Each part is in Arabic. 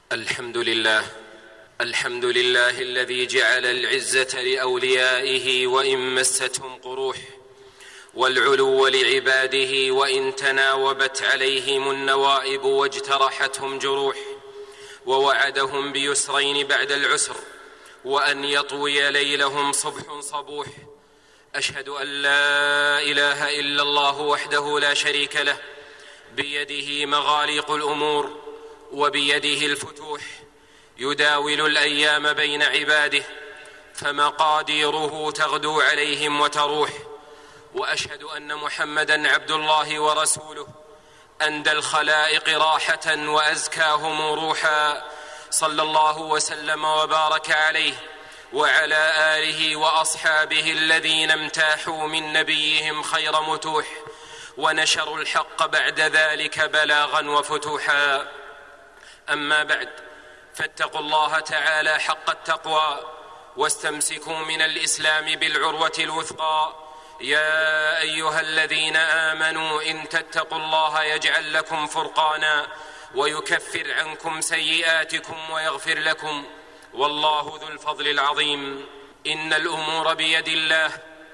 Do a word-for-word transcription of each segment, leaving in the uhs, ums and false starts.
الحمد لله الحمد لله الذي جعل العزة لأوليائه وإن مستهم قروح، والعلو لعباده وإن تناوبت عليهم النوائب واجترحتهم جروح، ووعدهم بيسرين بعد العسر، وأن يطوي ليلهم صبح صبوح. أشهد أن لا إله إلا الله وحده لا شريك له، بيده مغاليق الأمور وبيده الفتوح، يداول الأيام بين عباده، فمقاديره تغدو عليهم وتروح. وأشهد أن محمدًا عبد الله ورسوله، أندى الخلائق راحة وأزكاهم روحا، صلى الله وسلم وبارك عليه وعلى آله وأصحابه الذين امتاحوا من نبيهم خير متوح، ونشروا الحق بعد ذلك بلاغا وفتوحا. أما بعد، فاتقوا الله تعالى حق التقوى، واستمسكوا من الإسلام بالعروة الوثقى. يا أيها الذين آمنوا إن تتقوا الله يجعل لكم فرقانا ويكفر عنكم سيئاتكم ويغفر لكم، والله ذو الفضل العظيم. إن الأمور بيد الله،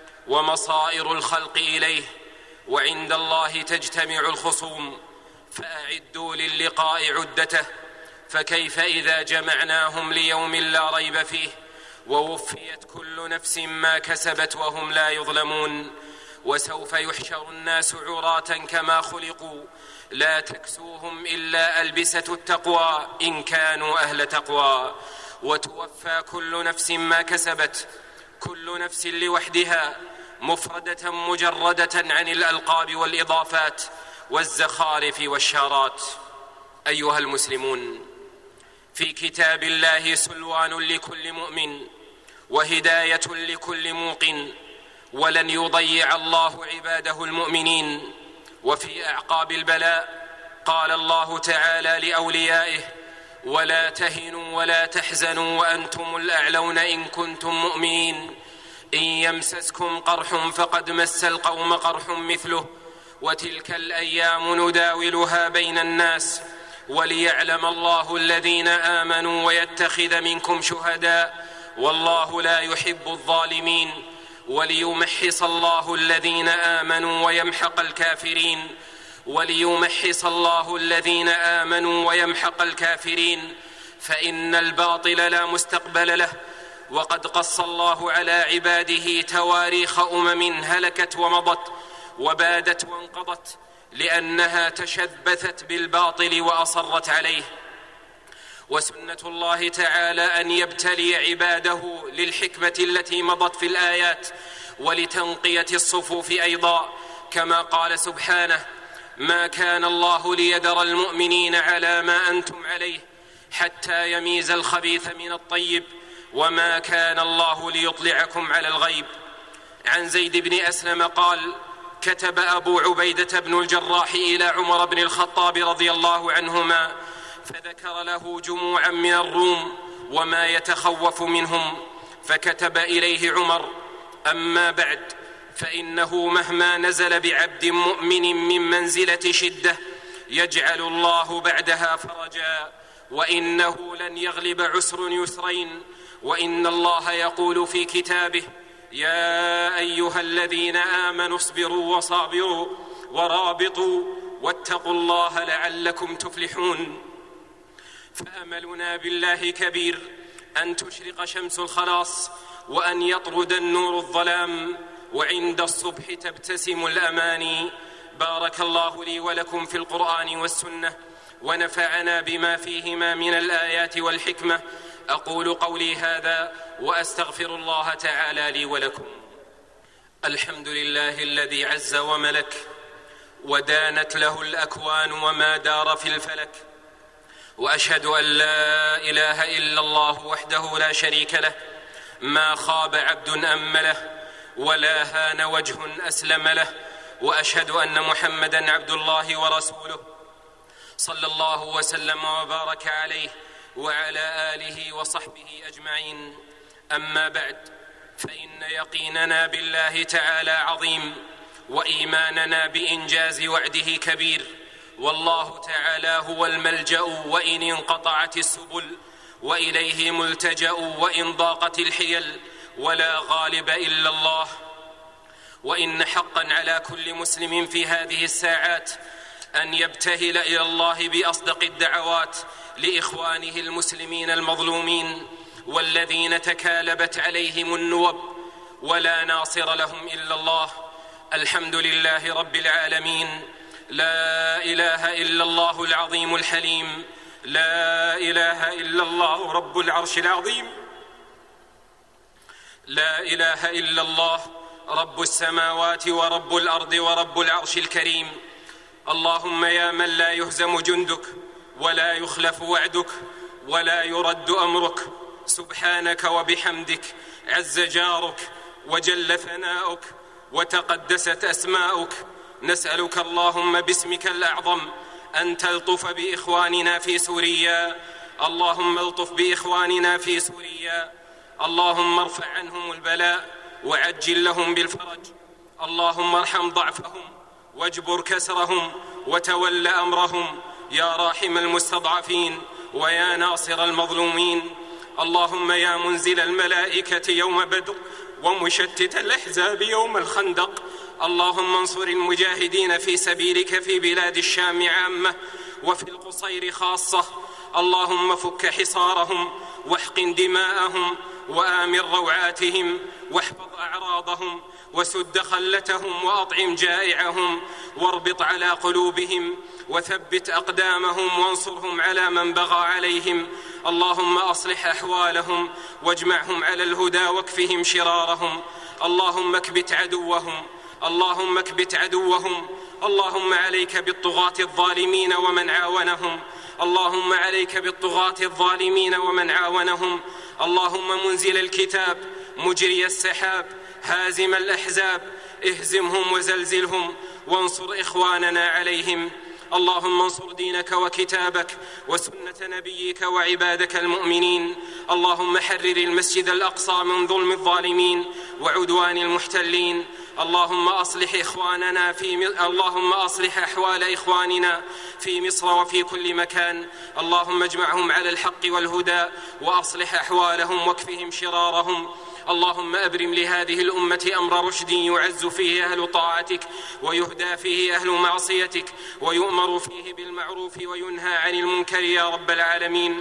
ومصائر الخلق إليه، وعند الله تجتمع الخصوم، فأعدوا للقاء عدته. فكيف إذا جمعناهم ليوم لا ريب فيه، ووفيت كل نفس ما كسبت وهم لا يظلمون. وسوف يحشر الناس عراة كما خلقوا، لا تكسوهم إلا ألبسة التقوى إن كانوا أهل تقوى، وتوفى كل نفس ما كسبت، كل نفس لوحدها، مفردة مجردة عن الألقاب والإضافات والزخارف والشارات. أيها المسلمون، في كتاب الله سلوان لكل مؤمن، وهداية لكل موقن، ولن يضيع الله عباده المؤمنين. وفي أعقاب البلاء قال الله تعالى لأوليائه: ولا تهنوا ولا تحزنوا وأنتم الأعلون إن كنتم مؤمنين، إن يمسسكم قرح فقد مس القوم قرح مثله، وتلك الأيام نداولها بين الناس، وليعلم الله الذين آمنوا ويتخذ منكم شهداء، والله لا يحب الظالمين، وليمحص الله الذين آمنوا ويمحق الكافرين وليمحص الله الذين آمنوا ويمحق الكافرين فإن الباطل لا مستقبل له. وقد قص الله على عباده تواريخ أمم هلكت ومضت وبادت وانقضت، لأنها تشبثت بالباطل وأصرت عليه. وسنة الله تعالى أن يبتلي عباده للحكمة التي مضت في الآيات، ولتنقية الصفوف أيضا، كما قال سبحانه: ما كان الله ليذر المؤمنين على ما أنتم عليه حتى يميز الخبيث من الطيب، وما كان الله ليطلعكم على الغيب. عن زيد بن أسلم قال: كتب أبو عبيدة بن الجراح إلى عمر بن الخطاب رضي الله عنهما، فذكر له جموعا من الروم وما يتخوف منهم، فكتب إليه عمر: أما بعد، فإنه مهما نزل بعبد مؤمن من منزلة شدة يجعل الله بعدها فرجا، وإنه لن يغلب عسر يسرين. وإن الله يقول في كتابه: يا أيها الذين آمنوا اصبروا وصابروا ورابطوا واتقوا الله لعلكم تفلحون. فأملنا بالله كبير أن تشرق شمس الخلاص، وأن يطرد النور الظلام، وعند الصبح تبتسم الأماني. بارك الله لي ولكم في القرآن والسنة، ونفعنا بما فيهما من الآيات والحكمة. أقول قولي هذا وأستغفر الله تعالى لي ولكم. الحمد لله الذي عز وملك، ودانت له الأكوان وما دار في الفلك، وأشهد أن لا إله إلا الله وحده لا شريك له، ما خاب عبد أمله ولا هان وجه أسلم له. وأشهد أن محمدًا عبد الله ورسوله، صلى الله وسلم وبارك عليه وعلى آله وصحبه أجمعين. أما بعد، فإن يقيننا بالله تعالى عظيم، وإيماننا بإنجاز وعده كبير، والله تعالى هو الملجأ وإن انقطعت السبل، وإليه ملتجأ وإن ضاقت الحيل، ولا غالب إلا الله. وإن حقا على كل مسلم في هذه الساعات أن يبتهل إلى الله بأصدق الدعوات لإخوانه المسلمين المظلومين والذين تكالبت عليهم النوب، ولا ناصر لهم إلا الله. الحمد لله رب العالمين، لا إله إلا الله العظيم الحليم، لا إله إلا الله رب العرش العظيم، لا إله إلا الله رب السماوات ورب الأرض ورب العرش الكريم. اللهم يا من لا يهزم جندك ولا يخلف وعدك ولا يرد أمرك، سبحانك وبحمدك، عز جارك وجل ثناؤك وتقدست أسماؤك، نسألك اللهم باسمك الأعظم أن تلطف بإخواننا في سوريا. اللهم الطف بإخواننا في سوريا، اللهم ارفع عنهم البلاء وعجل لهم بالفرج، اللهم ارحم ضعفهم واجبر كسرهم وتول أمرهم يا راحم المستضعفين ويا ناصر المظلومين. اللهم يا منزل الملائكة يوم بدر ومشتت الأحزاب يوم الخندق، اللهم انصر المجاهدين في سبيلك في بلاد الشام عامة وفي القصير خاصة، اللهم فك حصارهم واحقن دماءهم وآمن روعاتهم واحفظ أعراضهم وسد خلتهم وأطعم جائعهم واربط على قلوبهم وثبت أقدامهم وانصرهم على من بغى عليهم. اللهم أصلح أحوالهم واجمعهم على الهدى واكفهم شرارهم. اللهم اكبت عدوهم، اللهم اكبت عدوهم. اللهم عليك بالطغاة الظالمين ومن عاونهم، اللهم عليك بالطغاة الظالمين ومن عاونهم. اللهم منزل الكتاب مجري السحاب هازم الأحزاب اهزمهم وزلزلهم وانصر إخواننا عليهم. اللهم انصر دينك وكتابك وسنة نبيك وعبادك المؤمنين. اللهم حرر المسجد الأقصى من ظلم الظالمين وعدوان المحتلين. اللهم أصلح إخواننا في م... اللهم أصلح أحوال إخواننا في مصر وفي كل مكان. اللهم اجمعهم على الحق والهدى وأصلح أحوالهم واكفهم شرارهم. اللهم أبرم لهذه الأمة أمر رشد يعز فيه أهل طاعتك ويهدى فيه أهل معصيتك ويؤمر فيه بالمعروف وينهى عن المنكر يا رب العالمين.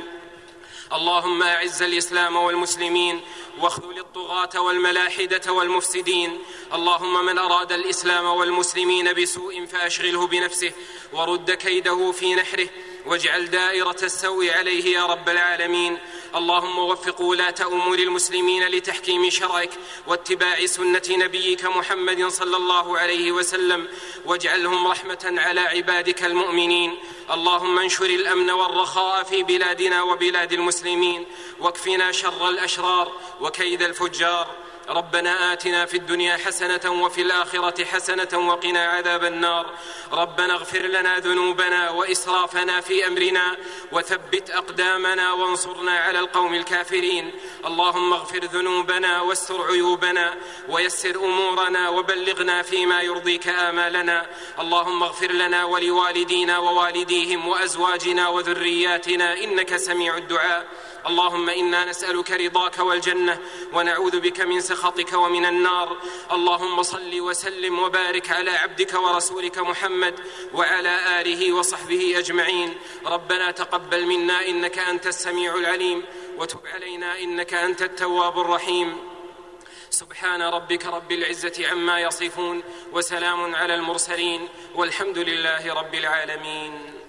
اللهم أعز الإسلام والمسلمين واخذل الطغاة والملاحدة والمفسدين. اللهم من أراد الإسلام والمسلمين بسوء فأشغله بنفسه ورد كيده في نحره واجعل دائرة السوء عليه يا رب العالمين. اللهم وفق ولاة أمور المسلمين لتحكيم شرعك واتباع سنة نبيك محمد صلى الله عليه وسلم واجعلهم رحمة على عبادك المؤمنين. اللهم انشر الأمن والرخاء في بلادنا وبلاد المسلمين واكفنا شر الأشرار وكيد الفجار. ربنا آتنا في الدنيا حسنة وفي الآخرة حسنة وقنا عذاب النار. ربنا اغفر لنا ذنوبنا وإسرافنا في أمرنا وثبت أقدامنا وانصرنا على القوم الكافرين. اللهم اغفر ذنوبنا واستر عيوبنا ويسر أمورنا وبلغنا فيما يرضيك آمالنا. اللهم اغفر لنا ولوالدينا ووالديهم وأزواجنا وذرياتنا إنك سميع الدعاء. اللهم إنا نسألك رضاك والجنة ونعوذ بك من سخطك ومن النار. اللهم صل وسلم وبارك على عبدك ورسولك محمد وعلى آله وصحبه أجمعين. ربنا تقبل منا إنك أنت السميع العليم وتب علينا إنك أنت التواب الرحيم. سبحان ربك رب العزة عما يصفون وسلام على المرسلين والحمد لله رب العالمين.